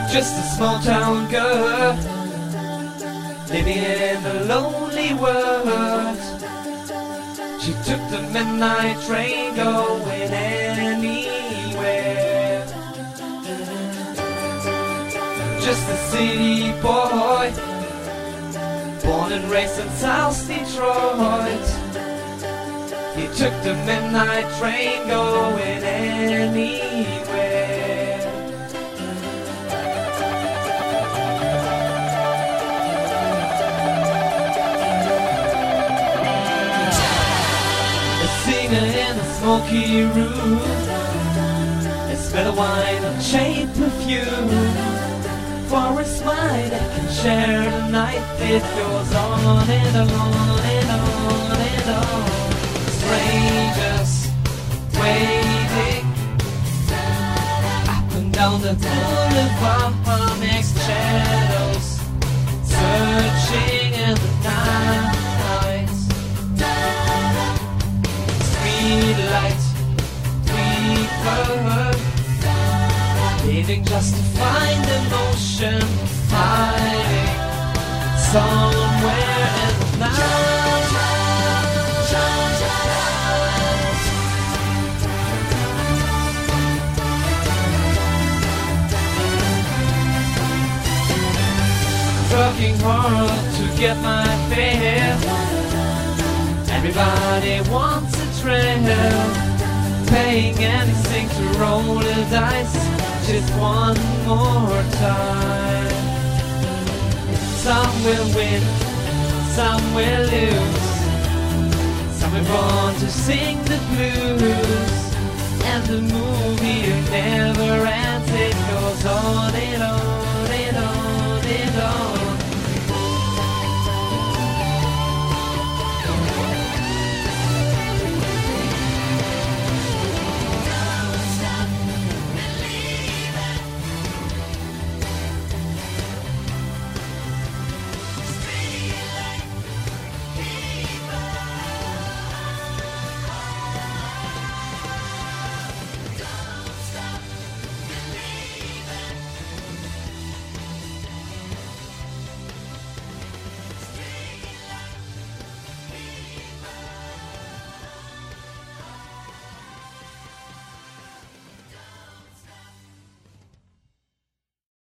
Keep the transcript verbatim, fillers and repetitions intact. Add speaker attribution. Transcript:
Speaker 1: Just a small town girl living in a lonely world. She took the midnight train going anywhere. Just a city boy, born and raised in South Detroit. He took the midnight train going anywhere. A singer in a smoky room, a smell of wine and cheap perfume. For a smile that can share the night, it goes on and on and on and on. Strangers waiting up and down the boulevard, next shadows searching in the night. Street light, people leaving just to find emotion, hiding somewhere in the night. Working hard to get my fare. Everybody wants a thrill, paying anything to roll the dice just one more time. Some will win, some will lose. Some are born to sing the blues, and the movie